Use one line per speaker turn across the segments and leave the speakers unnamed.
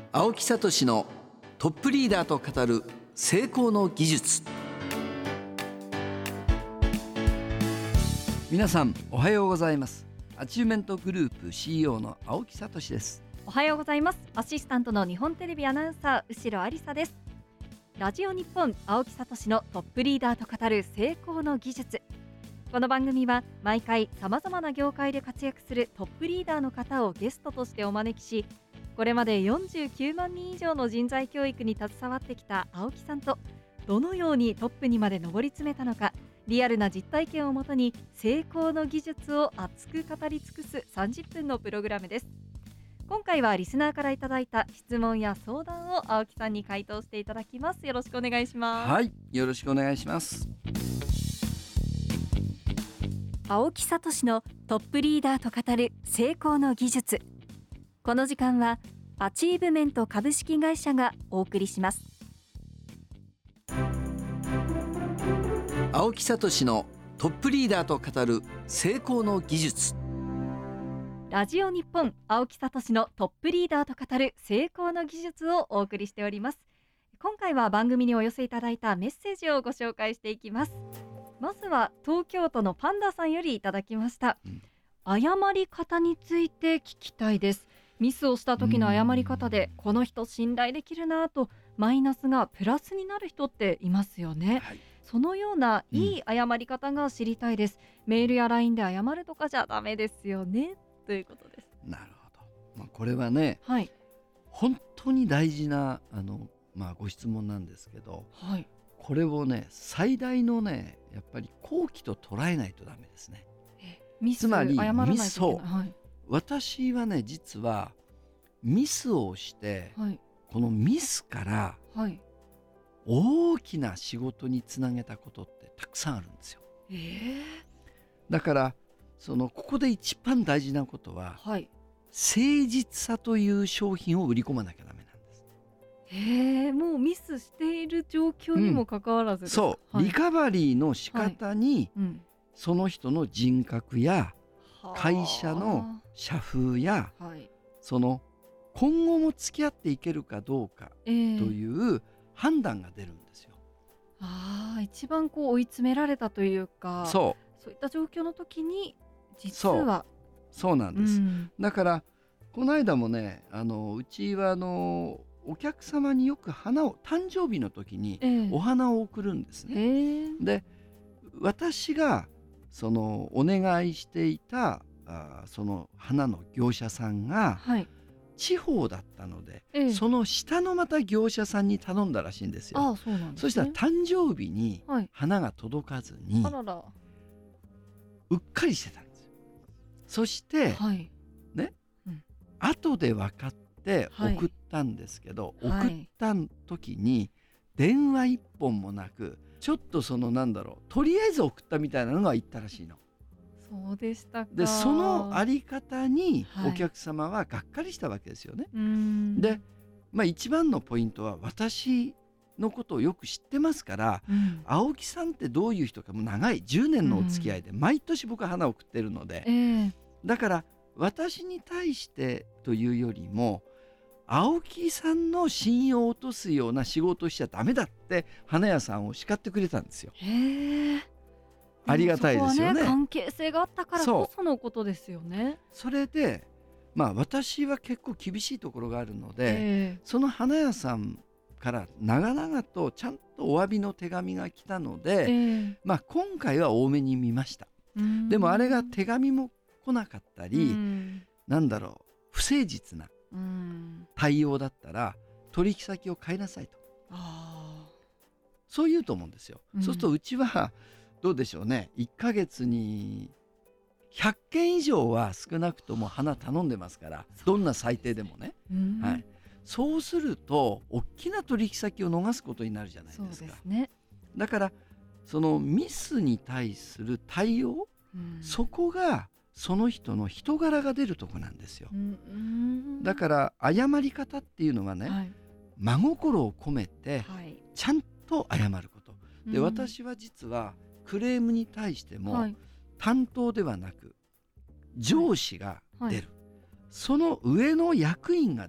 青木聡のトップリーダーと語る成功の技術。皆さんおはようございます。アチューメントグループ CEO の青木聡です。
おはようございます。アシスタントの日本テレビアナウンサー後呂ありさです。ラジオ日本青木聡のトップリーダーと語る成功の技術。この番組は毎回様々な業界で活躍するトップリーダーの方をゲストとしてお招きし、これまで49万人以上の人材教育に携わってきた青木さんと、どのようにトップにまで上り詰めたのか、リアルな実体験をもとに成功の技術を熱く語り尽くす30分のプログラムです。今回はリスナーからいただいた質問や相談を青木さんに回答していただきます。よろしくお願いします。
はい、よろしくお願いします。
青木聡のトップリーダーと語る成功の技術。この時間はアチーブメント株式会社がお送りします。
青木聡のトップリーダーと語る成功の技術。
ラジオ日本青木聡のトップリーダーと語る成功の技術をお送りしております。今回は番組にお寄せいただいたメッセージをご紹介していきます。まずは東京都のパンダさんよりいただきました。謝り方について聞きたいです。ミスをした時の謝り方でこの人信頼できるなとマイナスがプラスになる人っていますよね、はい、そのようないい謝り方が知りたいです、メールや LINE で謝るとかじゃダメですよねということです。
なるほど、これはね、はい、本当に大事なご質問なんですけど、はい、これをね最大のねやっぱり好機と捉えないとダメですね。つまりミスを、はい、私はね実はミスをして、はい、このミスから大きな仕事につなげたことってたくさんあるんですよ。だからここで一番大事なことは、はい、誠実さという商品を売り込まなきゃダメなんです。
もうミスしている状況にもかかわらずですか？
そう、はい、リカバリーの仕方に、はい、その人の人格や会社の社風や、はい、今後も付き合っていけるかどうかという判断が出るんですよ。
一番追い詰められたというか、そういった状況の時に実は
そうなんです、だからこの間もねうちはお客様によく誕生日の時にお花を贈るんですね、で私がお願いしていたその花の業者さんが、はい、地方だったので、その下のまた業者さんに頼んだらしいんですよ。そうなんですね。そしたら誕生日に花が届かずに、うっかりしてたんですよ。そして、はいね後で分かって送ったんですけど、送った時に電話一本もなく、ちょっととりあえず送ったみたいなのが言ったらしいの。
そうでしたか。
でそのあり方にお客様はがっかりしたわけですよね、で、一番のポイントは私のことをよく知ってますから、青木さんってどういう人か、もう長い10年のお付き合いで毎年僕は花を送ってるので、だから私に対してというよりも青木さんの信用を落とすような仕事をしちゃダメだって花屋さんを叱ってくれたんですよ。ありがたいですよね。
関係性があったからこそのことですよね。
それで私は結構厳しいところがあるので、その花屋さんから長々とちゃんとお詫びの手紙が来たので、今回は多めに見ました。でもあれが手紙も来なかったり、不誠実な対応だったら取引先を変えなさいと、そう言うと思うんですよ。そうするとうちはどうでしょうね、1ヶ月に100件以上は少なくとも花頼んでますから、どんな最低でもね、はい、そうすると大きな取引先を逃すことになるじゃないですか。そうですね。だからそのミスに対する対応、そこがその人の人柄が出るとこなんですよ。だから謝り方っていうのはね、はい、真心を込めてちゃんと謝ることで、私は実はクレームに対しても、担当ではなく上司が出る、その上の役員が出る、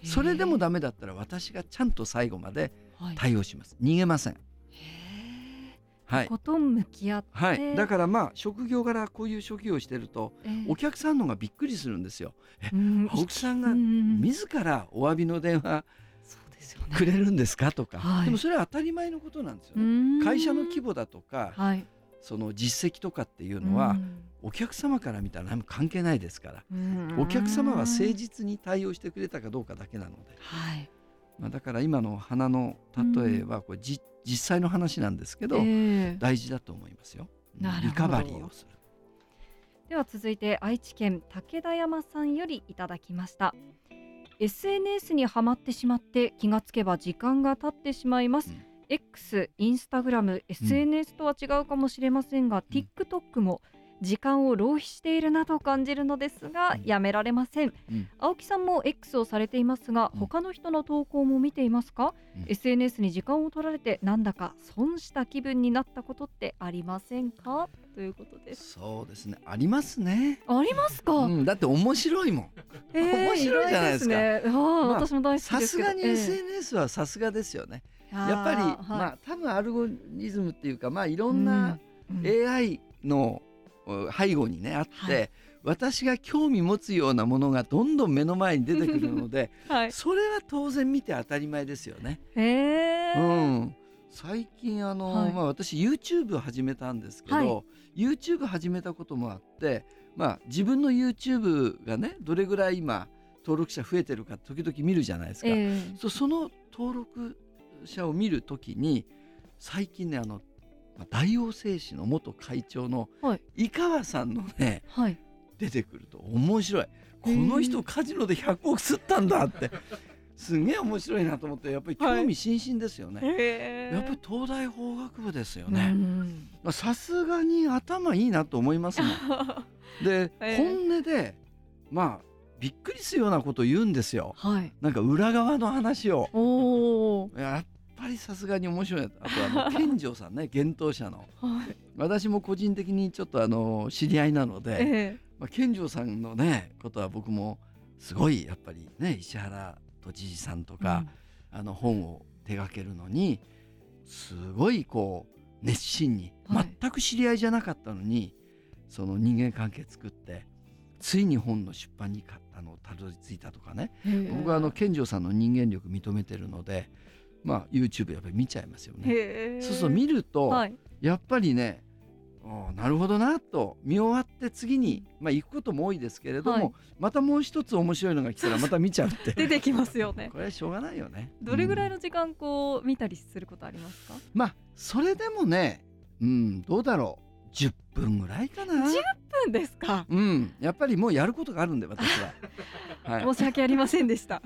それでもダメだったら私がちゃんと最後まで対応します、逃げません。
とことん向き合って、
だから職業柄こういう職業をしてると、お客さんのがびっくりするんですよ。青木さんが自らお詫びの電話くれるんですかとか、でもそれは当たり前のことなんですよね。会社の規模だとか、その実績とかっていうのは、お客様から見たら何も関係ないですから、お客様は誠実に対応してくれたかどうかだけなので、だから今の花の例えはこれ実際の話なんですけど、大事だと思いますよ。リカバリーをする。
では続いて愛知県武田山さんよりいただきました。SNS にはまってしまって気がつけば時間が経ってしまいます、X、インスタグラム、SNS とは違うかもしれませんが、TikTok も時間を浪費しているなと感じるのですが、やめられません、青木さんも X をされていますが、他の人の投稿も見ていますか？SNS に時間を取られてなんだか損した気分になったことってありませんか？ということです。
そうですね、ありますね。
ありますか？
だって面白いもん、面白いじゃないですか。
私も大好きですけど、
さすがに SNS はさすがですよね。やっぱり、多分アルゴリズムっていうか、いろんな AI の背後にねあって、私が興味持つようなものがどんどん目の前に出てくるので、それは当然見て当たり前ですよね。最近私 YouTube を始めたんですけど、YouTube 始めたこともあって、自分の YouTube がねどれぐらい今登録者増えてるか時々見るじゃないですか、その登録者を見るときに最近ね大王製紙の元会長の井川さんのね、出てくると面白い。この人カジノで100億吸ったんだってすげえ面白いなと思って、やっぱり興味津々ですよね。やっぱり東大法学部ですよね。さすがに頭いいなと思いますもん。で、本音でびっくりするようなことを言うんですよ。なんか裏側の話を。やっぱりさすがに面白い。あと健丈さんね、幻冬舎の、私も個人的にちょっと知り合いなので、健丈さんのねことは僕もすごいやっぱりね、石原都知事さんとか、本を手掛けるのにすごい熱心に、全く知り合いじゃなかったのにその人間関係作ってついに本の出版にたどり着いたとかね。僕は健丈さんの人間力認めてるので、YouTube やっぱり見ちゃいますよね。そうそう、見ると、やっぱりね、なるほどなと見終わって次に、行くことも多いですけれども、またもう一つ面白いのが来たらまた見ちゃうって
出てきますよね。
これはしょうがないよね。
どれぐらいの時間見たりすることありますか？
それでもね、どうだろう、10分ぐらいかな。
10分ですか？
やっぱりもうやることがあるんで私は、
申し訳ありませんでした。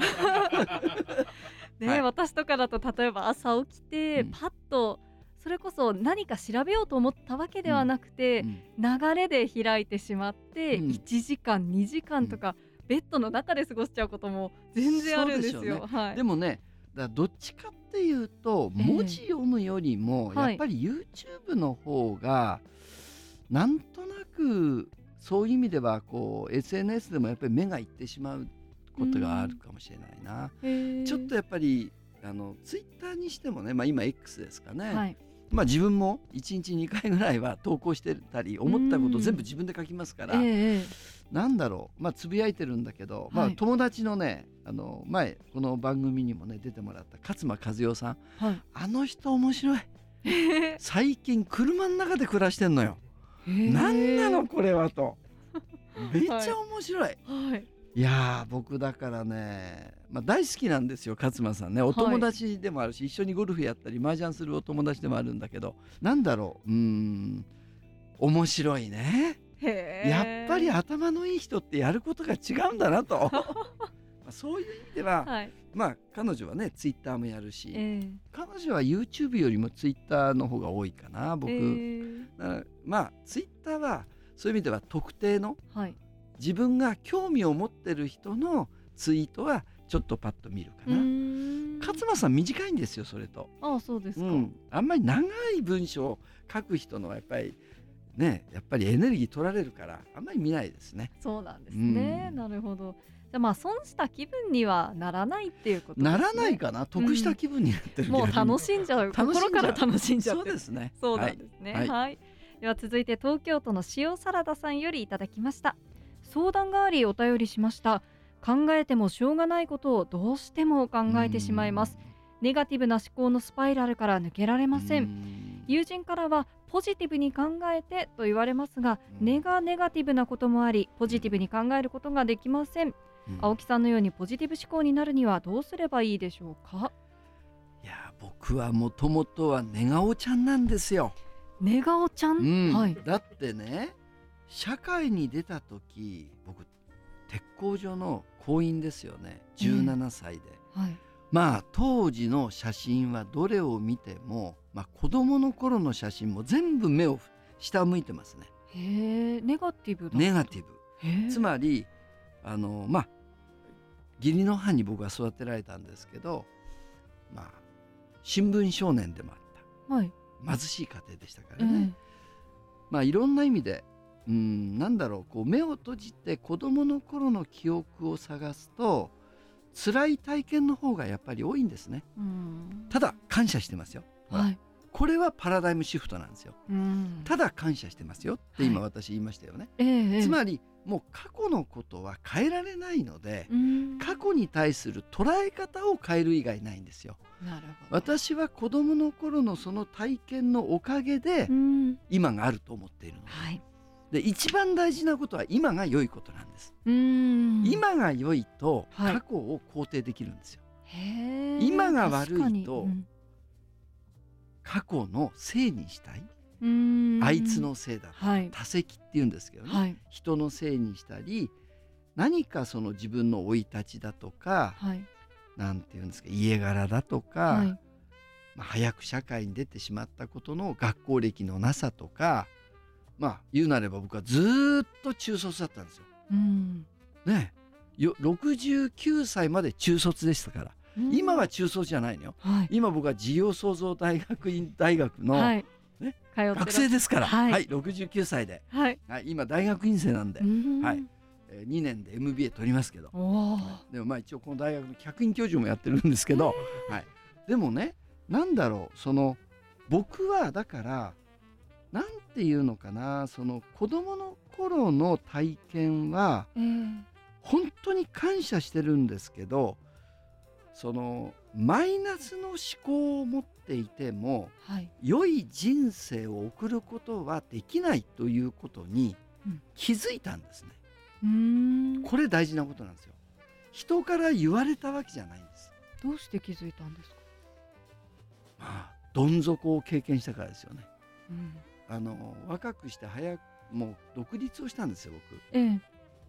私とかだと例えば朝起きてパッとそれこそ何か調べようと思ったわけではなくて、流れで開いてしまって、1時間2時間とか、ベッドの中で過ごしちゃうことも全然あるんですよ。
でもね、どっちかっていうと文字読むよりもやっぱり YouTube の方がなんとなくそういう意味ではSNS でもやっぱり目がいってしまうことがあるかもしれないな。ちょっとやっぱりTwitter にしてもね、今 X ですかね、自分も1日2回ぐらいは投稿してたり、思ったこと全部自分で書きますから、なんだろう、つぶやいてるんだけど、友達のね、前この番組にもね出てもらった勝間和代さん、あの人面白い。最近車の中で暮らしてんのよ。なんなのこれはと。めっちゃ面白い。いや僕だからね、大好きなんですよ勝間さんね。お友達でもあるし、一緒にゴルフやったり麻雀するお友達でもあるんだけど、なんだろう、面白いね。やっぱり頭のいい人ってやることが違うんだなと。そういう意味では、彼女はねツイッターもやるし、彼女は YouTube よりもツイッターの方が多いかな僕。だからツイッターはそういう意味では特定の、自分が興味を持ってる人のツイートはちょっとパッと見るかな。勝間さん短いんですよそれと。
そうですか。
あんまり長い文章を書く人のやっぱりエネルギー取られるからあんまり見ないですね。
そうなんですね、なるほど。 じゃあ損した気分にはならないっていうことですね。
ならないかな、得した気分になってる、
もう楽しんじゃう、心から楽しんじゃう。
そうですね。
そうなんですね。はい。では続いて東京都の塩サラダさんよりいただきました。相談がありお便りしました。考えてもしょうがないことをどうしても考えてしまいます。ネガティブな思考のスパイラルから抜けられません。友人からはポジティブに考えてと言われますが、ネガティブなこともあり、ポジティブに考えることができません。青木さんのようにポジティブ思考になるにはどうすればいいでしょうか。
いや、僕はもともとは寝顔ちゃんなんですよ。
寝顔ちゃん、はい、
だってね、社会に出た時、僕鉄工所の工員ですよね、17歳で、はい、当時の写真はどれを見ても、子供の頃の写真も全部目を下向いてますね。
へー、ネガティブだ。
ネガティブ、つまり義理の母に僕は育てられたんですけど、新聞少年でもあった、はい、貧しい家庭でしたからね、いろんな意味でなんだろう、目を閉じて子供の頃の記憶を探すと辛い体験の方がやっぱり多いんですね。ただ感謝してますよ、はい、これはパラダイムシフトなんですよ。ただ感謝してますよって今私言いましたよね、つまりもう過去のことは変えられないので、過去に対する捉え方を変える以外ないんですよ。なるほど。私は子供の頃のその体験のおかげで今があると思っているので、はい、で一番大事なことは今が良いことなんです。今が良いと過去を肯定できるんですよ、はい、今が悪いと過去のせいにしたい、あいつのせいだ、はい、他責っていうんですけどね、はい、人のせいにしたり、何かその自分の生い立ちだとか、はい、なんていうんですか、家柄だとか、はい、早く社会に出てしまったことの学校歴のなさとか、言うなれば僕はずっと中卒だったんですよ、ね、69歳まで中卒でしたから、今は中卒じゃないのよ、はい、今僕は事業創造大学院大学の、はい、学生ですから、はいはい、69歳で、はいはい、今大学院生なんで、はい、2年で MBA 取りますけど、でも一応この大学の客員教授もやってるんですけど、はい、でもね、なんだろう、その僕はだからなんていうのかな、その子供の頃の体験は本当に感謝してるんですけど、そのマイナスの思考を持っていても、はい、良い人生を送ることはできないということに気づいたんですね。これ大事なことなんですよ。人から言われたわけじゃないんです。
どうして気づいたんですか。
どん底を経験したからですよね、若くしてもう独立をしたんですよ僕、で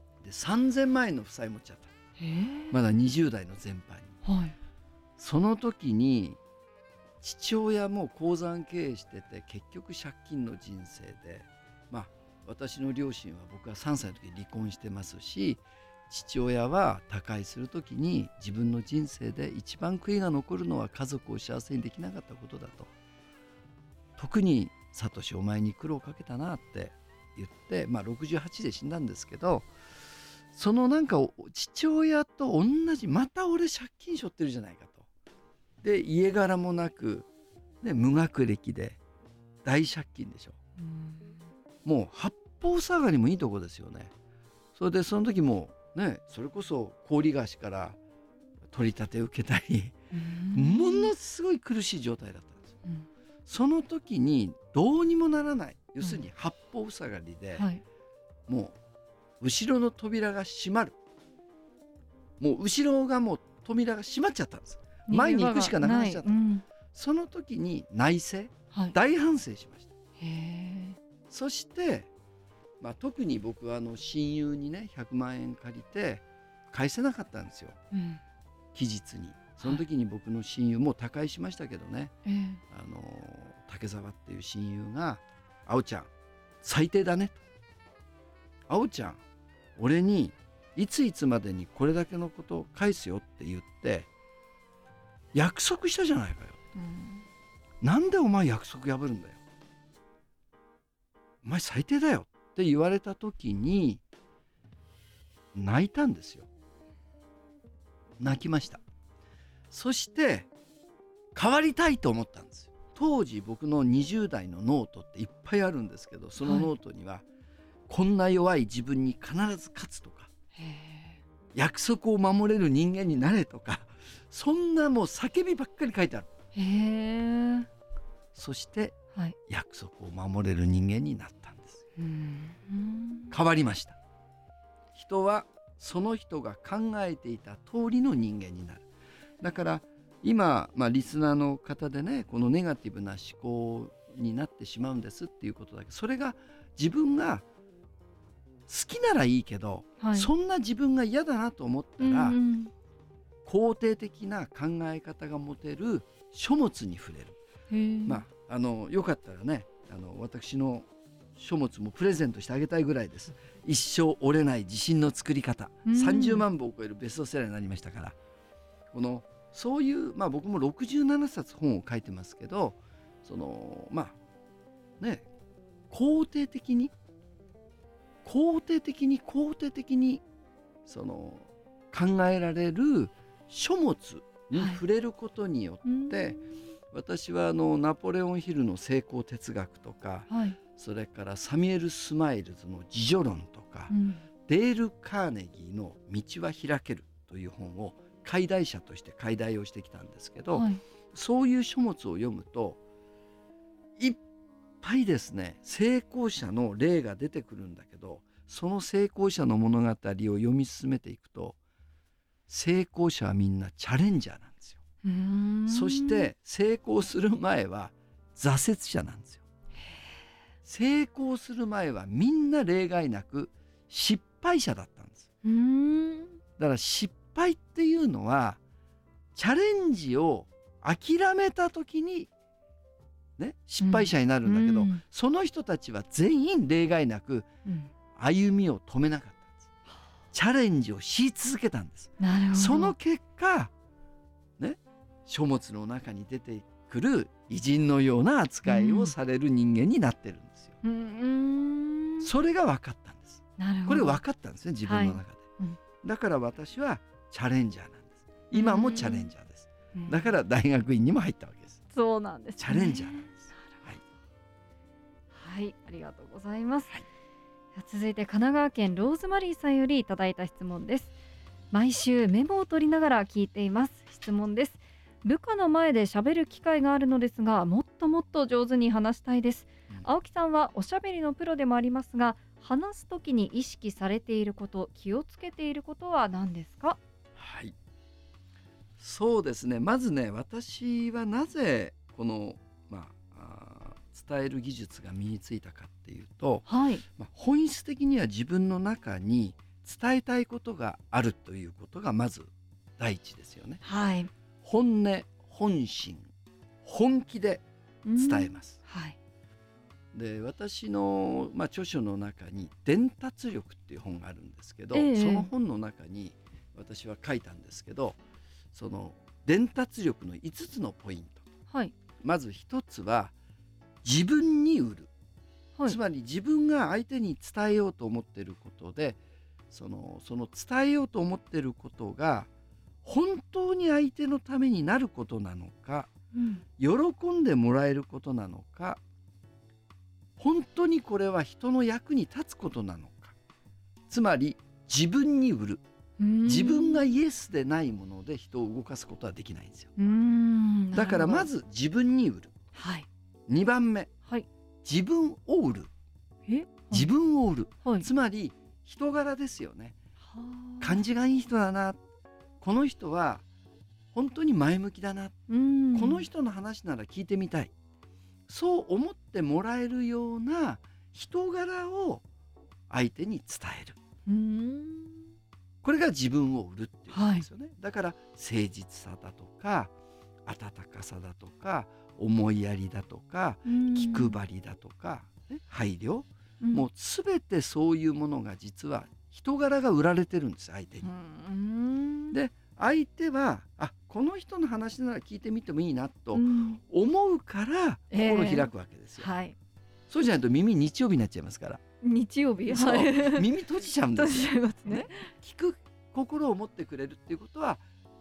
3000万円の負債持っちゃった、まだ20代の前半に、はい、その時に父親も鉱山経営してて結局借金の人生で、私の両親は僕は3歳の時に離婚してますし、父親は他界する時に自分の人生で一番悔いが残るのは家族を幸せにできなかったことだと、特にサトシお前に苦労をかけたなって言って、68で死んだんですけど、そのなんか父親と同じ、また俺借金背負ってるじゃないかと、で家柄もなく、無学歴で大借金でしょ、もう八方塞がりもいいとこですよね。それでその時もね、それこそ氷菓子から取り立て受けたり、ものすごい苦しい状態だったんです、その時にどうにもならない、要するに八方塞がりで、もう後ろの扉が閉まる、もう後ろがもう扉が閉まっちゃったんです。前に行くしかなくなっちゃった、その時に内省、大反省しました。そして、特に僕は親友にね100万円借りて返せなかったんですよ、期日に。その時に僕の親友も他界しましたけどね、竹澤っていう親友が、あおちゃん最低だねと、あおちゃん俺にいついつまでにこれだけのこと返すよって言って約束したじゃないかよ、なんでお前約束破るんだよ、お前最低だよって言われた時に泣いたんですよ。 泣きました。そして変わりたいと思ったんですよ。当時僕の20代のノートっていっぱいあるんですけど、そのノートには、こんな弱い自分に必ず勝つとか、約束を守れる人間になれとか、そんなもう叫びばっかり書いてある。そして、約束を守れる人間になったんです。変わりました。人はその人が考えていた通りの人間になる。だから今、リスナーの方でね、このネガティブな思考になってしまうんですっていうことだけど、それが自分が好きならいいけど、そんな自分が嫌だなと思ったら、肯定的な考え方が持てる書物に触れる。よかったらね、私の書物もプレゼントしてあげたいぐらいです。一生折れない自信の作り方、30万部を超えるベストセラーになりましたから、そういう、僕も67冊本を書いてますけど、肯定的に考えられる書物に触れることによって、私はナポレオンヒルの成功哲学とか、それからサミュエル・スマイルズの自助論とか、デール・カーネギーの道は開けるという本を解題者として解題をしてきたんですけど、そういう書物を読むといっぱいですね、成功者の例が出てくるんだけど、その成功者の物語を読み進めていくと、成功者はみんなチャレンジャーなんですよ。そして成功する前は挫折者なんですよ。成功する前はみんな例外なく失敗者だったんです。だから失敗っていうのは、チャレンジを諦めた時に失敗者になるんだけど、その人たちは全員例外なく歩みを止めなかったんです。チャレンジをし続けたんです。その結果書物の中に出てくる偉人のような扱いをされる人間になってるんですよ。それが分かったんです。これ分かったんですね、自分の中で。だから私はチャレンジャーなんです。今もチャレンジャーです。だから大学院にも入ったわけです。
そうなんですね。
チャレンジャーなんです。
はい、ありがとうございます。続いて神奈川県ローズマリーさんよりいただいた質問です。毎週メモを取りながら聞いています。質問です。部下の前で喋る機会があるのですが、もっともっと上手に話したいです。青木さんはおしゃべりのプロでもありますが、話すときに意識されていること、気をつけていることは何ですか？
はい、そうですね。まずね、私はなぜこの、伝える技術が身についたかっていうと、本質的には自分の中に伝えたいことがあるということがまず第一ですよね。本音、本心、本気で伝えます。で、私の、著書の中に伝達力っていう本があるんですけど、その本の中に私は書いたんですけど、その伝達力の5つのポイント、まず1つは自分に売る、つまり自分が相手に伝えようと思っていることで、その伝えようと思っていることが本当に相手のためになることなのか、喜んでもらえることなのか、本当にこれは人の役に立つことなのか。つまり自分に売る。自分がイエスでないもので人を動かすことはできないんですよ。だからまず自分に売る。2番目、自分を売る。自分を売る、つまり人柄ですよね。感じがいい人だな、この人は本当に前向きだな、この人の話なら聞いてみたい、そう思ってもらえるような人柄を相手に伝える。これが自分を売るっていうんですよね。だから誠実さだとか温かさだとか思いやりだとか気配りだとか、配慮、もう全てそういうものが実は人柄が売られてるんです、相手に。で、相手はこの人の話なら聞いてみてもいいなと思うから心開くわけですよ。そうじゃないと耳日曜日になっちゃいますから。
日曜日、
耳閉じちゃうんですよ。聞く心を持ってくれるっていうことは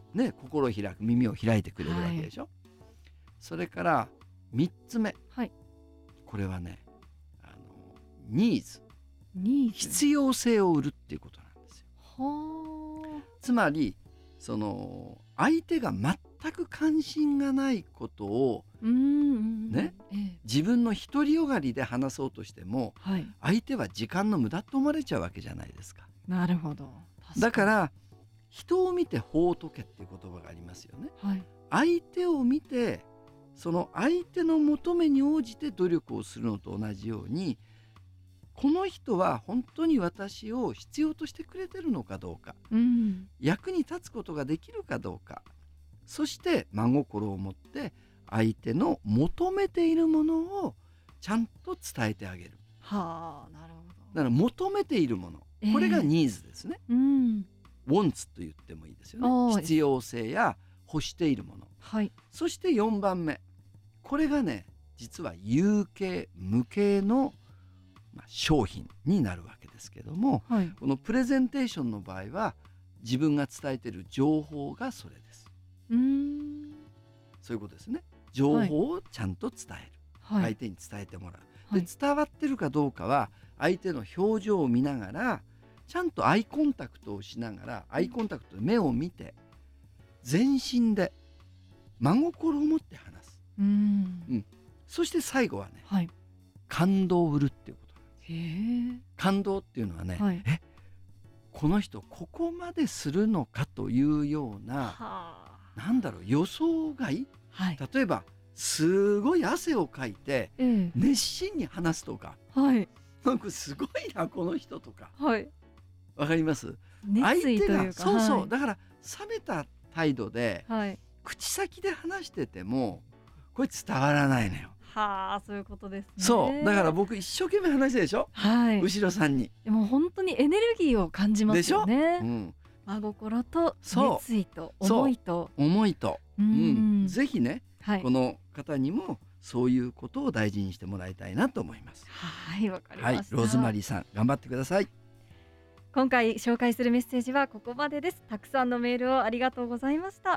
ね、心を開く、耳を開いてくれるわけでしょ、はい、それから3つ目、はい、これはね、ニーズ、必要性を売るっていうことなんですよ。つまりその相手が全く関心がないことを、ね、自分の独りよがりで話そうとしても、はい、相手は時間の無駄と思われちゃうわけじゃないですか。
なるほど。
だから人を見て法を解けっていう言葉がありますよね、はい、相手を見てその相手の求めに応じて努力をするのと同じように、この人は本当に私を必要としてくれてるのかどうか、役に立つことができるかどうか、そして真心を持って相手の求めているものをちゃんと伝えてあげる。
はあ、なるほど。
だから求めているもの、これがニーズですね、wants と言ってもいいですよね。必要性や欲しているもの、はい、そして4番目、これがね、実は有形無形の商品になるわけですけども、はい、このプレゼンテーションの場合は自分が伝えている情報がそれです。そういうことですね。情報をちゃんと伝える、はい、相手に伝えてもらう、はい、で伝わってるかどうかは相手の表情を見ながら、ちゃんとアイコンタクトをしながら、アイコンタクトで目を見て全身で真心を持って話す、そして最後はね、はい、感動を売るっていうことなんです。感動っていうのはね、はい、この人ここまでするのかというような、なんだろう、予想外、はい、例えばすごい汗をかいて、熱心に話すとか、はい、なんかすごいなこの人とか、はい、わかります？
熱意というか、
相手がそうそう、はい、だから冷めた態度で、はい、口先で話しててもこれ伝わらないのよ。
はあ、そういうことですね。
そうだから僕一生懸命話してるでしょ、はい、後ろさんに。
でも本当にエネルギーを感じますよね。真心と熱意と思いと、
ぜひね、はい、この方にもそういうことを大事にしてもらいたいなと思います。
はい、わかりました、はい、
ローズマリーさん頑張ってください。
今回紹介するメッセージはここまでです。たくさんのメールをありがとうございました。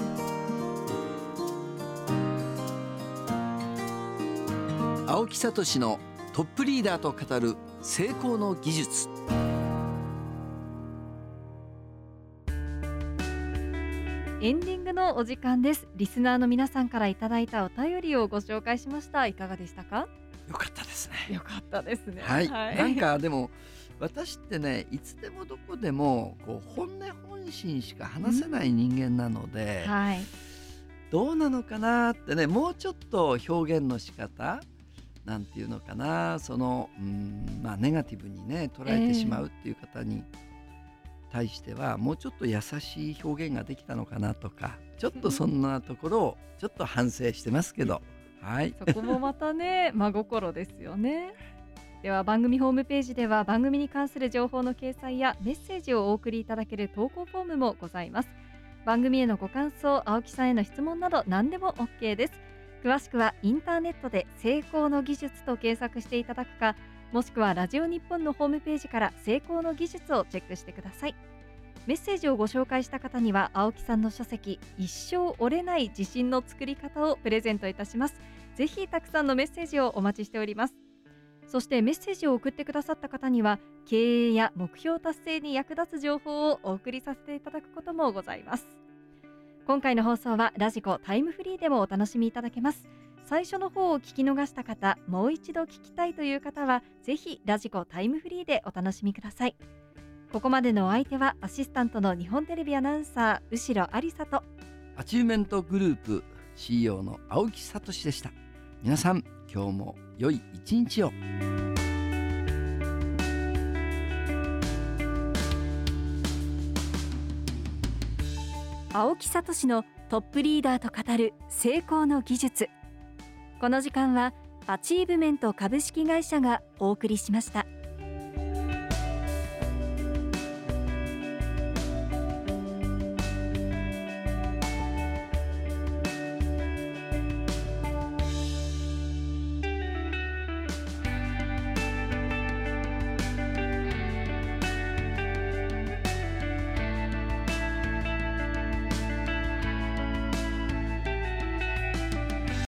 青木聡のトップリーダーと語る成功の技術。
エンディングのお時間です。リスナーの皆さんからいただいたお便りをご紹介しました。いかがでしたか？
よかったですね。
よかったですね。
はい。はい、なんかでも私ってね、いつでもどこでもこう本音本心しか話せない人間なので、はい、どうなのかなってね、もうちょっと表現の仕方なんていうのかな、そのネガティブにね捉えてしまうっていう方に対しては、もうちょっと優しい表現ができたのかなとか、ちょっとそんなところをちょっと反省してますけど、はい、
そこもまたね真心ですよね。では番組ホームページでは番組に関する情報の掲載やメッセージをお送りいただける投稿フォームもございます。番組へのご感想、青木さんへの質問など何でも OK です。詳しくはインターネットで成功の技術と検索していただくか、もしくはラジオ日本のホームページから成功の技術をチェックしてください。メッセージをご紹介した方には青木さんの書籍一生折れない自信の作り方をプレゼントいたします。ぜひたくさんのメッセージをお待ちしております。そしてメッセージを送ってくださった方には経営や目標達成に役立つ情報をお送りさせていただくこともございます。今回の放送はラジコタイムフリーでもお楽しみいただけます。最初の方を聞き逃した方、もう一度聞きたいという方はぜひラジコタイムフリーでお楽しみください。ここまでのお相手はアシスタントの日本テレビアナウンサー後呂有沙と
アチューメントグループ CEO の青木聡でした。皆さん今日も良い一日を。
青木聡のトップリーダーと語る成功の技術。この時間はアチーブメント株式会社がお送りしました。